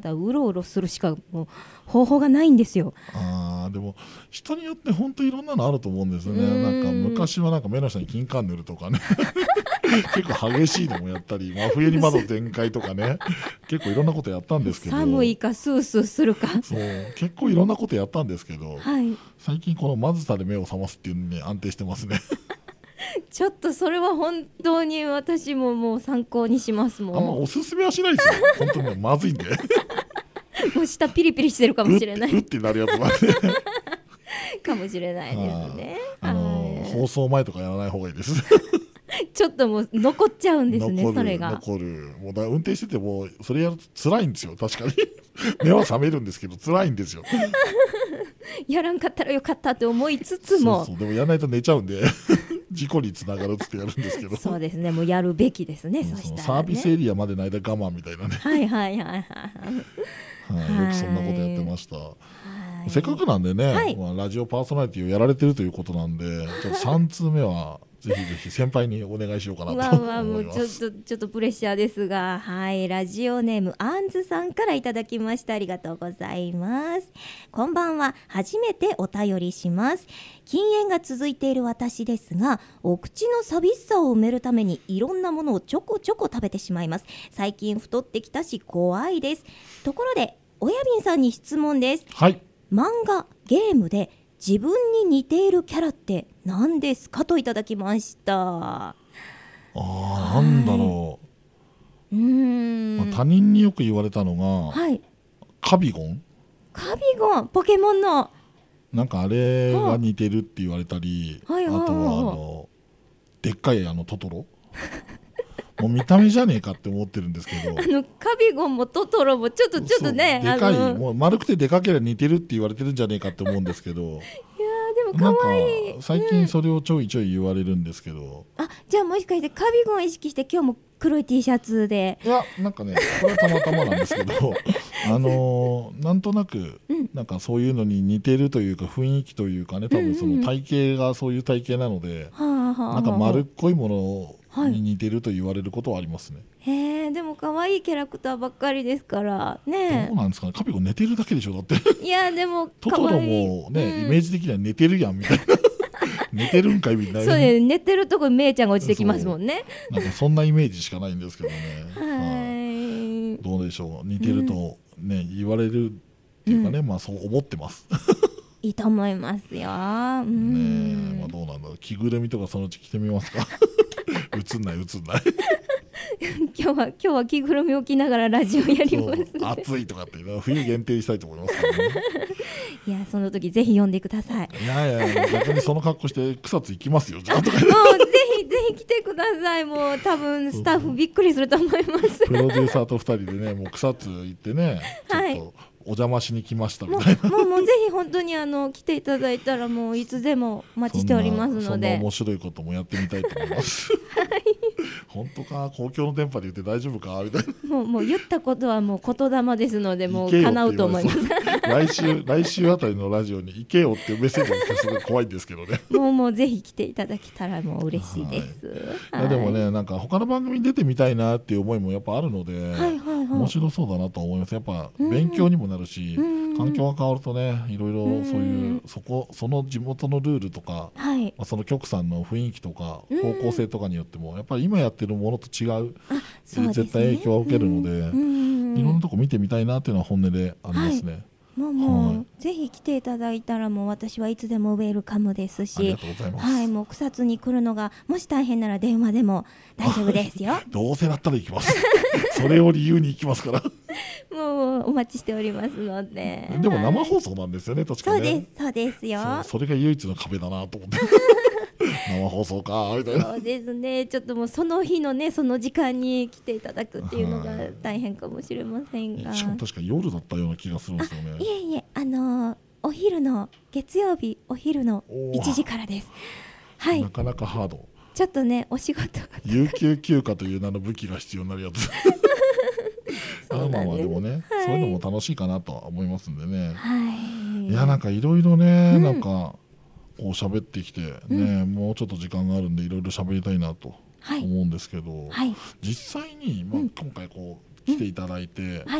たうろうろするしかもう方法がないんですよ。 あでも人によって本当いろんなのあると思うんですよね。 うんなんか昔はなんか目の下に金柑塗るとかね結構激しいのもやったり、真冬に窓全開とかね結構いろんなことやったんですけど、 寒いかスースーするかそう結構いろんなことやったんですけど、 はい、 最近このまずさで目を覚ますっていうのに安定してますねちょっとそれは本当に私ももう参考にしますもん。 あんまおすすめはしないですよ本当にまずいんでもう舌ピリピリしてるかもしれないうってうってなるやつまでかもしれないですね。 あのはい、 放送前とかやらない方がいいですちょっともう残っちゃうんですね残るそれが。 残るもうだ運転しててもそれやると辛いんですよ。確かに目は覚めるんですけど辛いんですよやらんかったらよかったって思いつつも、 そうそうでもやらないと寝ちゃうんで事故につながるっつってやるんですけど、 そうですね、もうやるべきですね。 うんそしたらね、 サービスエリアまでの間我慢みたいなねはいはいはいはい、 はい、よくそんなことやってました。 はいせっかくなんでね、 はいまあ、ラジオパーソナリティをやられてるということなんで、ちょっとさん通目はぜひぜひ先輩にお願いしようかなとうわうわも思いうます。 ちょっとちょっとプレッシャーですが、はい、ラジオネームあんずさんからいただきました。ありがとうございます。こんばんは。初めてお便りします。禁煙が続いている私ですが、お口の寂しさを埋めるためにいろんなものをちょこちょこ食べてしまいます。最近太ってきたし怖いです。ところで親瓶さんに質問です。 はい、 漫画ゲームで自分に似ているキャラって何ですかといただきました。 あーなんだろうーん、 う、まあ、他人によく言われたのが、 はい、 カビゴンカビゴン、ポケモンの、 なんかあれが似てるって言われたり、 はいはいはいはいあとはあのでっかいあのトトロもう見た目じゃねえかって思ってるんですけどあのカビゴンもトトロもちょっとちょっとね、 そうでかいあのもう丸くてでかければ似てるって言われてるんじゃねえかって思うんですけどいやーでも可愛い。 なんか最近それをちょいちょい言われるんですけど、 あ、じゃあもしかしてカビゴン意識して今日も黒い T シャツで。 いやなんかねこれはたまたまなんですけどあのーなんとなく、 うん、 なんかそういうのに似てるというか雰囲気というかね、多分その体型がそういう体型なので、 はあはあはあ、 なんか丸っこいものに似てると言われることはありますね。 へえ、でも可愛いキャラクターばっかりですからね。 どうなんですかね、カビゴン寝てるだけでしょだっていやでもトトロ可愛いもね、 うんイメージ的には寝てるやんみたいな寝てるんかいみたいな、 そうね、寝てるとこにめいちゃんが落ちてきますもんね。 なんかそんなイメージしかないんですけどねはい、 どうでしょう、似てると、ね言われるっていうかね、まあそう思ってますいいと思いますよ。うねん、 え、まあ、どうなんだろう、着ぐるみとかそのうち着てみますか映んない映んない今日は今日は着ぐるみを着ながらラジオやりますそう暑いとかって冬限定にしたいと思いますけどねいやその時ぜひ呼んでください。 いやいや逆にその格好して草津行きますよじゃあとかもうぜひぜひ来てください。もう多分スタッフびっくりすると思いますプロデューサーとふたりでねもう草津行ってねちょっはいとお邪魔しに来ましたみもたいな、 うもうもうぜひ本当にあの来ていただいたらもういつでもお待ちしておりますのそんなで。 面白いこともやってみたいと思います本当か公共の電波で言って大丈夫かみたいなもうもう言ったことはもう言霊ですのでもう行けよ叶うと思いますって言われそう来週来週あたりのラジオに行けよっていうメッセージが来てすごい怖いんですけどねもうもうぜひ来ていただけたらもう嬉しいです。 いやでもねなんか他の番組に出てみたいなっていう思いもやっぱあるので、 はいはいはい、 面白そうだなと思います。やっぱ勉強にもなるし、 うん環境が変わるとねいろいろそういうそこその地元のルールとか、 はいまあ、その局さんの雰囲気とかうん方向性とかによってもやっぱり今やってるものと違う、 そうですね、 絶対影響は受けるので、 うんいろんなとこ見てみたいなっていうのは本音でありますね。 もうもう、 はいぜひ来ていただいたらもう私はいつでもウェルカムですし、 ありがとうございます。 はい、もう草津に来るのがもし大変なら電話でも大丈夫ですよどうせだったら行きます。それを理由に行きますから。 もうお待ちしておりますので。 でも生はい放送なんですよね確かそうね。 ですそうですよ。 そうそれが唯一の壁だなと思って。生放送かみたいな。 そうですね、ちょっともうその日のねその時間に来ていただくっていうのが大変かもしれませんが、 しかも確か夜だったような気がするんですよね。 いえいえ、あのーお昼の月曜日お昼のいちじからです。はい、 なかなかハード。 ちょっとねお仕事が有給休暇という名の武器が必要になるやつ。 そうなんですまあまあでもね、 はいそういうのも楽しいかなとは思いますんでね。 はいいやなんかいろいろね、 うんなんかこう喋ってきてね、 うんもうちょっと時間があるんでいろいろ喋りたいなとはい思うんですけど、 はい実際に、まあうん今回こう来ていただいて、 はい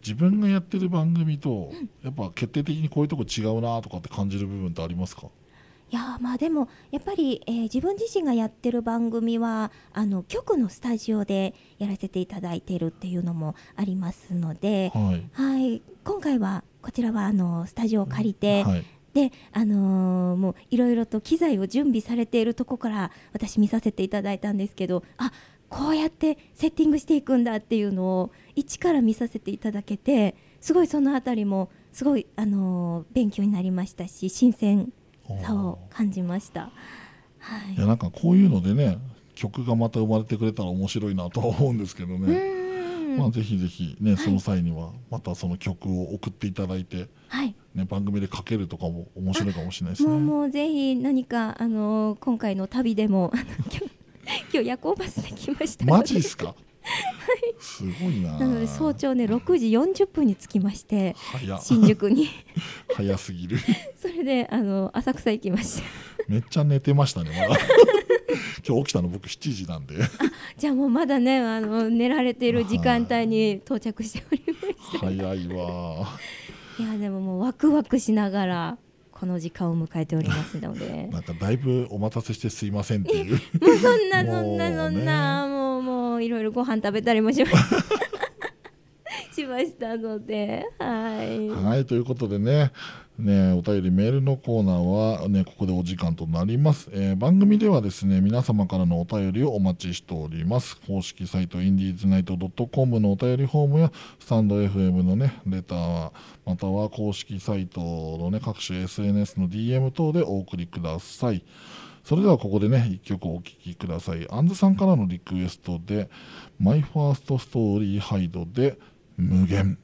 自分がやってる番組と、うん、やっぱ決定的にこういうとこ違うなとかって感じる部分ってありますか？ いやまあでもやっぱり、えー、自分自身がやってる番組はあの局のスタジオでやらせていただいているっていうのもありますので、はいはい、今回はこちらはあのスタジオを借りて、はい、であのー、もういろいろと機材を準備されているとこから私見させていただいたんですけど、あこうやってセッティングしていくんだっていうのを一から見させていただけて、すごいそのあたりもすごい、あのー、勉強になりましたし、新鮮さを感じました、はい、いやなんかこういうのでね曲がまた生まれてくれたら面白いなとは思うんですけどね、まあ、ぜひぜひ、ね、その際にはまたその曲を送っていただいて、はいね、番組でかけるとかも面白いかもしれないですね。 もう、もうぜひ何か、あのー、今回の旅でも今日夜行バスで来ましたので。 マジですか？はい、すごいな。 なので早朝ねろくじよんじゅっぷんに着きまして、新宿に早すぎるそれであの浅草行きましためっちゃ寝てましたねまだ今日起きたの僕しちじなんであじゃあもうまだねあの寝られている時間帯に到着しておりました、 早いわ。 いやでももうワクワクしながらこの時間を迎えておりますのでなんかだいぶお待たせしてすいませんっていうもうそんなそんなそんなもうもういろいろご飯食べたりもしましたしましたので、はい、 はい、ということでねね、お便りメールのコーナーは、ね、ここでお時間となります、えー、番組ではですね皆様からのお便りをお待ちしております。公式サイトインディーズナイトドットコムのお便りフォームやスタンド エフエム のねレターまたは公式サイトのね各種 エスエヌエス の ディーエム 等でお送りください。それではここでねいっきょくお聴きください。アンズさんからのリクエストでマイファーストストーリーハイドで無限。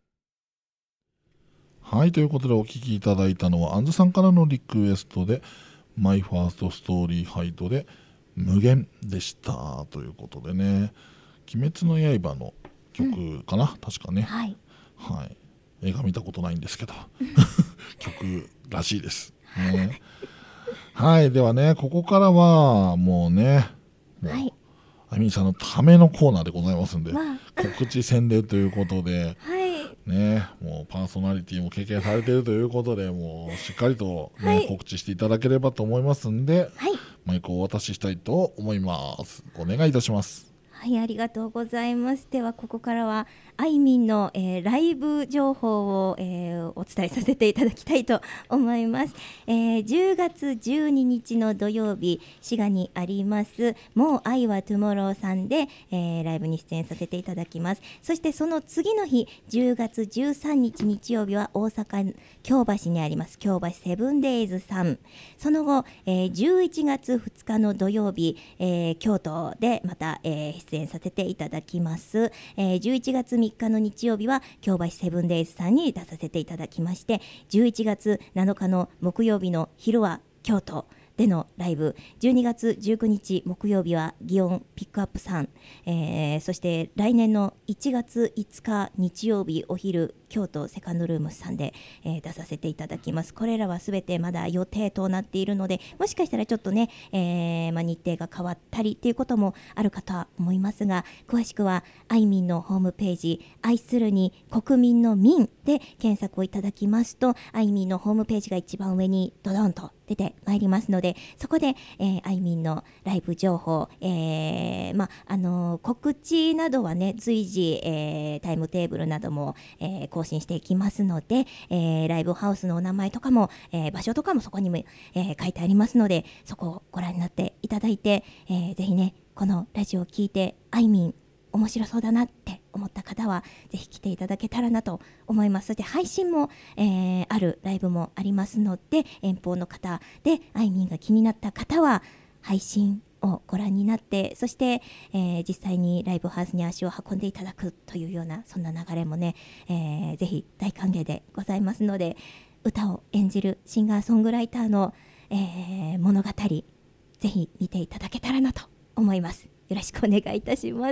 はい、ということでお聴きいただいたのはアンズさんからのリクエストでマイファーストストーリーハイドで無限でしたということでね、鬼滅の刃の曲かな、うん、確かね、はいはい、映画見たことないんですけど曲らしいですねはい、ではねここからはもうねもう、はい、あみんさんのためのコーナーでございますんで、まあ、告知宣伝ということで、はいね、もうパーソナリティも経験されているということでもうしっかりと、ねはい、告知していただければと思いますんで、はい、マイクをお渡ししたいと思います。お願いいたします。 はい、ありがとうございます。ではここからはあいみんの、えー、ライブ情報を、えー、お伝えさせていただきたいと思います、えー、じゅうがつじゅうににちの土曜日滋賀にありますもう愛はトゥモローさんで、えー、ライブに出演させていただきます。そしてその次の日じゅうがつじゅうさんにち日曜日は大阪京橋にあります京橋セブンデイズさん、その後、えー、じゅういちがつふつかの土曜日、えー、京都でまた、えー、出演させていただきます、えー、じゅういちがつみっかの日曜日は京橋セブンデイズさんに出させていただきまして、じゅういちがつなのかの木曜日の昼は京都でのライブ、じゅうにがつじゅうくにち木曜日は祇園ピックアップさん、えー、そして来年のいちがついつか日曜日お昼京都セカンドルームさんで、えー、出させていただきます。これらはすべてまだ予定となっているのでもしかしたらちょっとね、えーまあ、日程が変わったりっていうこともあるかとは思いますが、詳しくはあいみんのホームページ愛するに国民の民で検索をいただきますとあいみんのホームページが一番上にドドンと出てまいりますので、そこで、えー、あいみんのライブ情報、えーまあのー、告知などはね随時、えー、タイムテーブルなども、えー、更新していきますので、えー、ライブハウスのお名前とかも、えー、場所とかもそこにも、えー、書いてありますので、そこをご覧になっていただいて、えー、ぜひねこのラジオを聞いてあいみん面白そうだなって思った方はぜひ来ていただけたらなと思います。そして配信も、えー、あるライブもありますので、遠方の方であいみんが気になった方は配信をご覧になって、そして、えー、実際にライブハウスに足を運んでいただくというようなそんな流れもね、えー、ぜひ大歓迎でございますので、歌を演じるシンガーソングライターの、えー、物語ぜひ見ていただけたらなと思います。よろしくお願いいたします。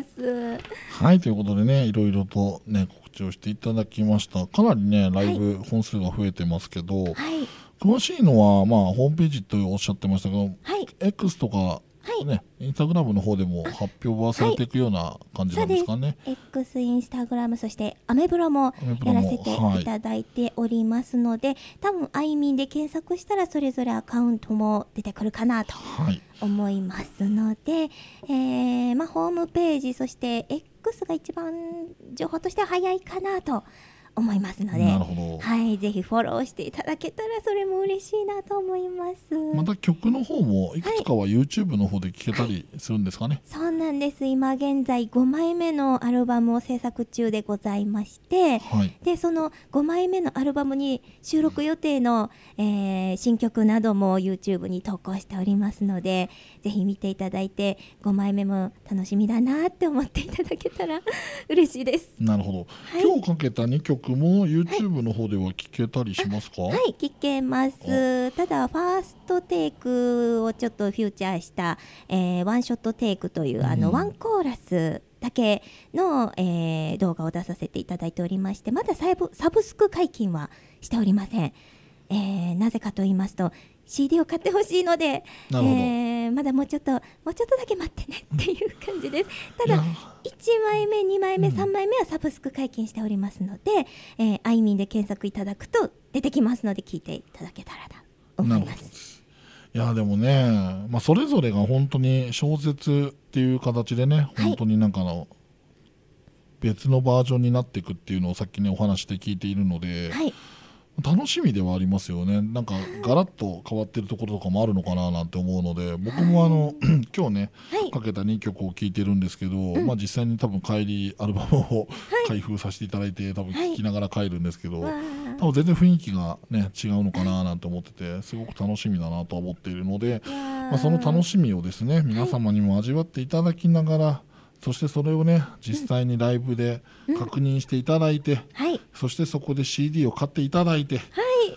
はい、ということでねいろいろとね告知をしていただきました。かなりねライブ本数が増えてますけど、はい、詳しいのはまあホームページとおっしゃってましたけど、はい、X とか、はいね、インスタグラムの方でも発表はされていくような感じなんですかね。 そうです。 X、インスタグラム、そしてアメブロもやらせていただいておりますので、はい、多分あいみんで検索したらそれぞれアカウントも出てくるかなと思いますので、はい、えーまあ、ホームページ、そして X が一番情報としては早いかなと思いますので、 なるほど、 はい、ぜひフォローしていただけたらそれも嬉しいなと思います。 また曲の方もいくつかは YouTube の方で聴けたりするんですかね。 はい、そうなんです。今現在ごまいめのアルバムを制作中でございまして、はい、でそのごまいめのアルバムに収録予定の、えー、新曲なども YouTube に投稿しておりますので、ぜひ見ていただいてごまいめも楽しみだなって思っていただけたら嬉しいです。 なるほど、はい、今日かけたにきょくも YouTube の方では聴けたりしますか？ はい、はい、聴けます。ただファーストテイクをちょっとフューチャーした、えー、ワンショットテイクという、うん、あのワンコーラスだけの、えー、動画を出させていただいておりまして、まだサブ、サブスク解禁はしておりません。えー、なぜかと言いますと シーディー を買ってほしいので、えー、まだもうちょっともうちょっとだけ待ってねっていう感じです。ただいちまいめにまいめさんまいめはサブスク解禁しておりますので、うん、えー、あいみんで検索いただくと出てきますので聞いていただけたらと思います。 いやでもね、まあ、それぞれが本当に小説っていう形でね、はい、本当になんかの別のバージョンになっていくっていうのをさっきねお話で聞いているので、はい、楽しみではありますよね。なんかガラッと変わってるところとかもあるのかななんて思うので、僕もあの今日ね、はい、かけたにきょくを聴いてるんですけど、うん、まあ、実際に多分帰りアルバムを開封させていただいて多分聴きながら帰るんですけど、はい、多分全然雰囲気がね違うのかななんて思ってて、すごく楽しみだなと思っているので、まあ、その楽しみをですね皆様にも味わっていただきながら、はい、そしてそれをね実際にライブで確認していただいて、うんはい、そしてそこで シーディー を買っていただいて、はい、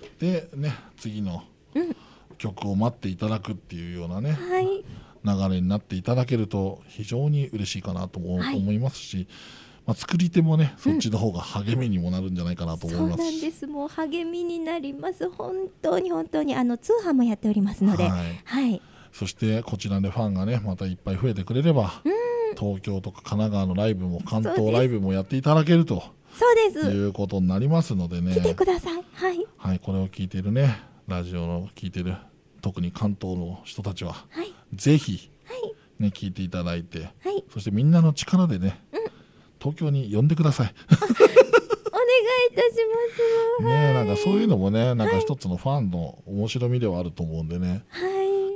でね次の曲を待っていただくっていうようなね、はい、流れになっていただけると非常に嬉しいかなとも思いますし、はい、まあ、作り手もねそっちの方が励みにもなるんじゃないかなと思いますし、うん、 そうなんです。もう励みになります。本当に本当にあの通販もやっておりますので、はいはい、 そしてこちらでファンがねまたいっぱい増えてくれれば、うん、東京とか神奈川のライブも関東ライブもやっていただけるとそうですいうことになりますのでね、 来てください。はい、 はい、これを聞いているねラジオの聞いている特に関東の人たちは、はい、ぜひ、はいね、聞いていただいて、はい、そしてみんなの力でね、うん、東京に呼んでくださいお願いいたしますね。なんかそういうのもねなんか一つのファンの面白みではあると思うんでね、はい、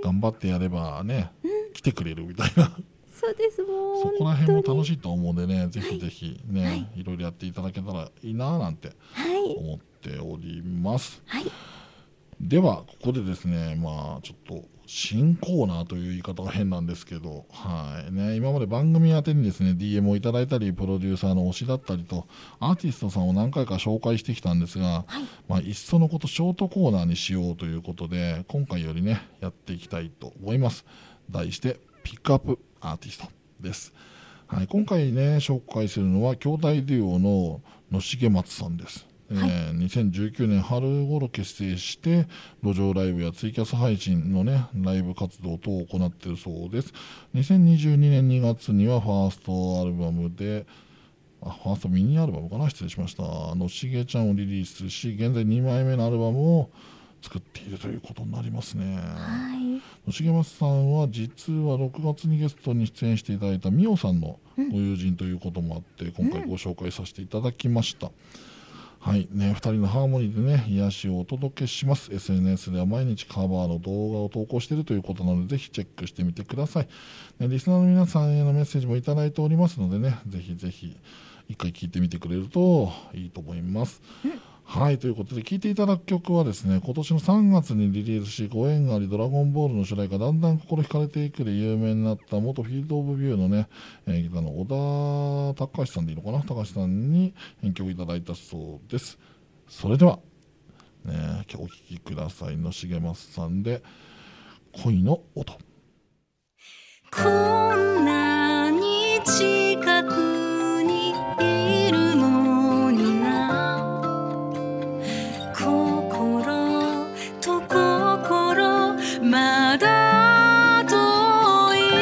頑張ってやればね、うん、来てくれるみたいなそうです。もうそこら辺も楽しいと思うんでね、ぜひぜひね、はい、いろいろやっていただけたらいいななんて思っております、はい、ではここでですね、まあちょっと新コーナーという言い方は変なんですけど、はいね、今まで番組宛てにですね ディーエム をいただいたりプロデューサーの推しだったりとアーティストさんを何回か紹介してきたんですが、はい、まあ、いっそのことショートコーナーにしようということで今回よりねやっていきたいと思います。題してピックアップアーティストです、はい、今回ね紹介するのは兄弟デュオの野重松さんです、はい、えー、にせんじゅうきゅうねん春頃結成して路上ライブやツイキャス配信のねライブ活動等を行っているそうです。にせんにじゅうにねんにがつにはファーストアルバムであファーストミニアルバムかな失礼しました野重ちゃんをリリースし現在にまいめのアルバムを作っているということになりますね。はい、野重松さんは実はろくがつにゲストに出演していただいたみおさんのご友人ということもあって、うん、今回ご紹介させていただきました、うん、はいね、ふたりのハーモニーでね癒しをお届けします。 エスエヌエス では毎日カバーの動画を投稿しているということなのでぜひチェックしてみてください、ね、リスナーの皆さんへのメッセージもいただいておりますのでねぜひぜひ一回聞いてみてくれるといいと思います、うん、はいということで聴いていただく曲はですね今年のさんがつにリリースしご縁ありドラゴンボールの主題歌だんだん心惹かれていくで有名になった元フィールドオブビューのね、えー、ギターの小田隆さんでいいのかな高橋さんに編曲いただいたそうです。それでは、ね、今日お聴きください。野重松さんで恋の音。 こんなに近くにいるのにな心と心まだ遠い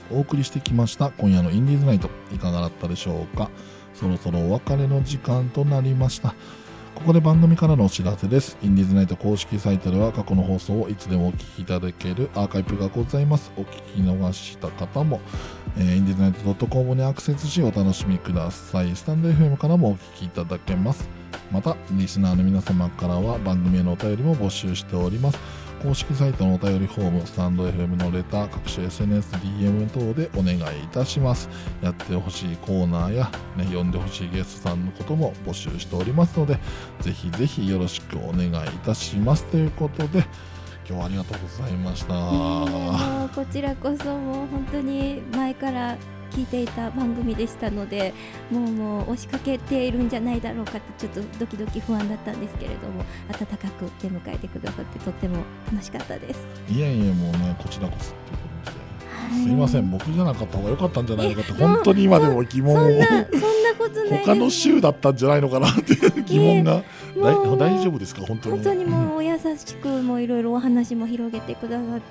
お送りしてきました今夜のインディーズナイト、いかがだったでしょうか。そろそろお別れの時間となりました。ここで番組からのお知らせです。インディーズナイト公式サイトでは過去の放送をいつでもお聞きいただけるアーカイブがございます。お聞き逃した方も、えー、インディーズナイト .com にアクセスしお楽しみください。スタンド エフエム からもお聞きいただけます。またリスナーの皆様からは番組へのお便りも募集しております。公式サイトのお便りフォーム、スタンド エフエム のレター、各種 エスエヌエス、ディーエム 等でお願いいたします。やってほしいコーナーや、ね、呼んでほしいゲストさんのことも募集しておりますので、ぜひぜひよろしくお願いいたします。ということで、今日はありがとうございました。 もうこちらこそもう本当に前から聞いていた番組でしたので、もうもう押しかけているんじゃないだろうかってちょっとドキドキ不安だったんですけれども、温かく出迎えてくださってとっても楽しかったです。 いやいや、もうね、こちらこそっていうことで、すいません、僕じゃなかった方が良かったんじゃないかって本当に今でも疑問を、 そんなそんなことないです。 他の州だったんじゃないのかなっていう疑問が、大, 大丈夫ですか本当に。 本当にもうお優しくもういろいろお話も広げてくださって、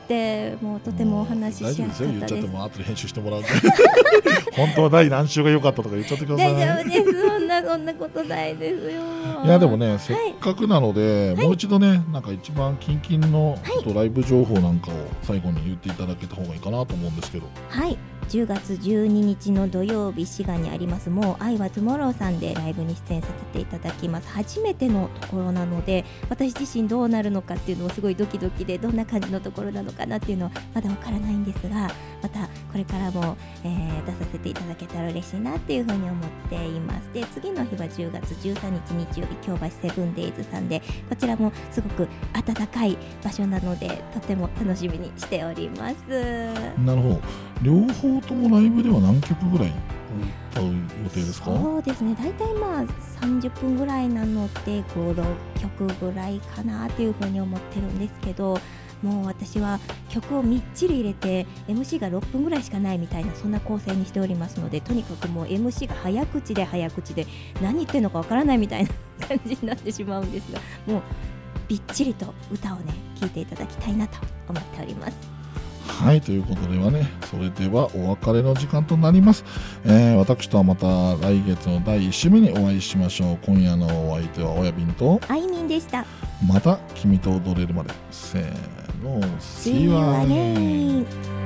もうとてもお話ししやすかったです。 大丈夫ですよ、言っちゃっても後で編集してもらうんで本当は第何週が良かったとか言っちゃってください。 大丈夫です、そんなそんなことないですよ。 いやでもね、せっかくなので、はい、もう一度ね、なんか一番近々のちょっとライブ情報なんかを最後に言っていただけた方がいいかなと思うんですけど。 はい、じゅうがつじゅうににちの土曜日、滋賀にありますもう愛はトゥモローさんでライブに出演させていただきます。初めてのところなので、私自身どうなるのかっていうのをすごいドキドキで、どんな感じのところなのかなっていうのはまだわからないんですが、またこれからも、えー、出させていただけたら嬉しいなっていうふうに思っています。で、次の日はじゅうがつじゅうさんにち日曜日、京橋セブンデイズさんで、こちらもすごく暖かい場所なのでとても楽しみにしております。 なるほど。両方ともライブでは何曲ぐらい歌う予定ですか？ そうですね、だいたいまあさんじゅっぷんぐらいなのでご、ろっきょくぐらいかなっていうふうに思ってるんですけど、もう私は曲をみっちり入れて エムシー がろっぷんぐらいしかないみたいな、そんな構成にしておりますので、とにかくもう エムシー が早口で早口で何言ってんのかわからないみたいな感じになってしまうんですが、もうびっちりと歌をね聴いていただきたいなと思っております。 はい、ということではね、それではお別れの時間となります。えー、私とはまた来月のだいいっ週目にお会いしましょう。今夜のお相手は親瓶とあいみんでした。 また君と踊れるまで、せーの、 See you again.